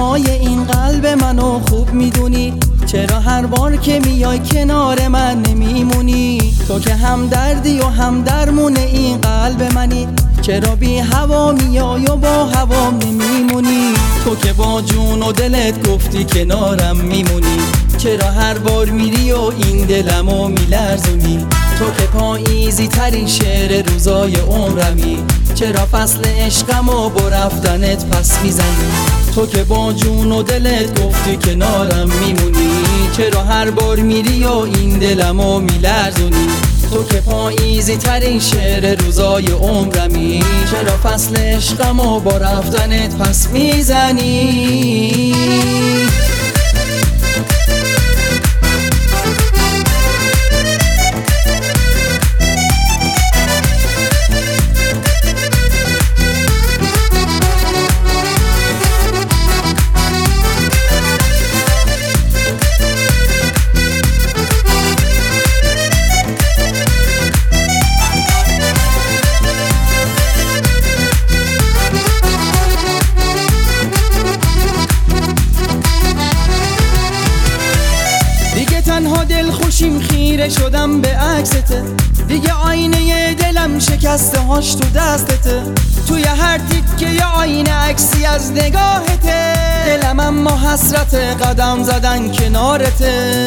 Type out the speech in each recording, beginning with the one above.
هوای این قلب منو خوب میدونی، چرا هر بار که میای کنار من نمیمونی؟ تو که هم دردی و هم درمون این قلب منی، چرا بی هوا میای و با هوام نمیمونی؟ تو که با جون و دلت گفتی کنارم میمونی، چرا هر بار میری و این دلمو میلرزونی؟ تو که پاییزی ترین شعر روزای عمرمی، چرا فصل عشقمو با رفتنت پس میزنی؟ تو که با جون و دلت گفتی کنارم میمونی، چرا هر بار میری و این دلمو میلرزونی؟ تو که پاییزی ترین شعر روزای عمرمی، چرا فصل عشقمو با رفتنت پس میزنی؟ تنها دل خوشیم خیره شدم به عکسته، دیگه آینه دلم شکسته هاش تو دستته، توی هر تیکه آینه عکسی از نگاهته، دلم اما حسرت قدم زدن کنارته.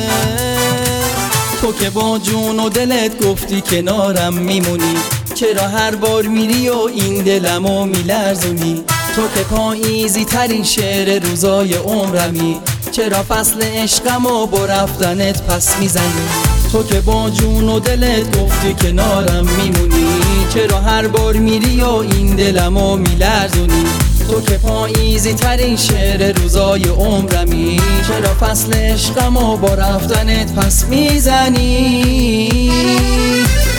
تو که با جون و دلت گفتی کنارم میمونی، چرا هر بار میری و این دلمو میلرزونی؟ تو که پاییزی ترین شعر روزای عمرمی، چرا فصل عشقمو با رفتنت پس میزنی؟ تو که با جون و دلت گفتی کنارم میمونی، چرا هر بار میری و این دلمو میلرزونی؟ تو که پاییزی ترین شعر روزای عمرمی، چرا فصل عشقمو با رفتنت پس میزنی؟